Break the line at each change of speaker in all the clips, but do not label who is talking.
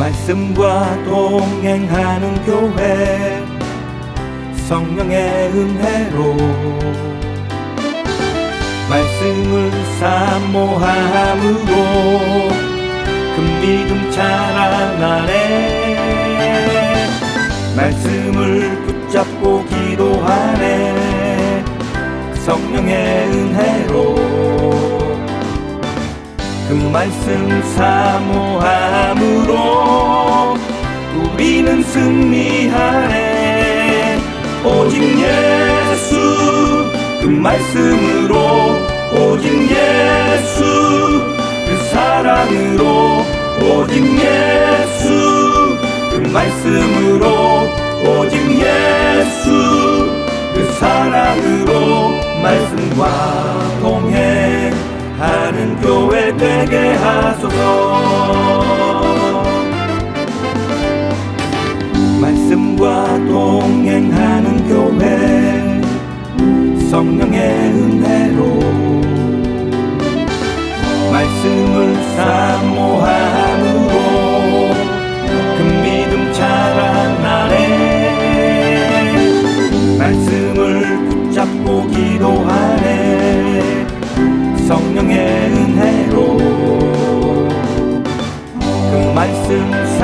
말씀과 동행하는 교회 성령의 은혜로 말씀을 사모함으로 그 믿음 자라나네. 말씀을 붙잡고 기도하네. 성령의 은혜로 그 말씀 사모함으로 우리는 승리하네. 오직 예수 그 말씀으로, 오직 예수 그 사랑으로, 오직 예수 그 말씀으로, 오직 예수 그 사랑으로 말씀과 동행하는 교회 되게 하소서. 말씀과 동행하는 교회 성령의 은혜로 말씀을 사모함으로 그 믿음 자라나네. 말씀을 붙잡고 기도하네. 성령의 은혜로 그 말씀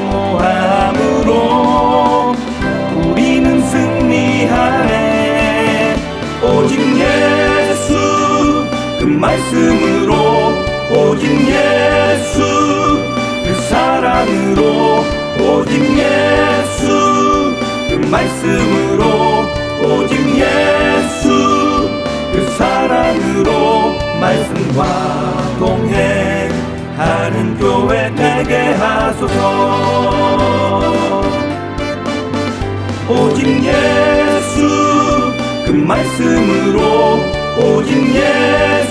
사모함으로 우리는 승리하네. 오직 예수 그 말씀으로, 오직 예수 그 사랑으로, 오직 예수 그 말씀으로, 오직 예수 그 사랑으로 말씀과 동행하는 교회 되게 하소서. 오직 예수 그 말씀으로, 오직 예수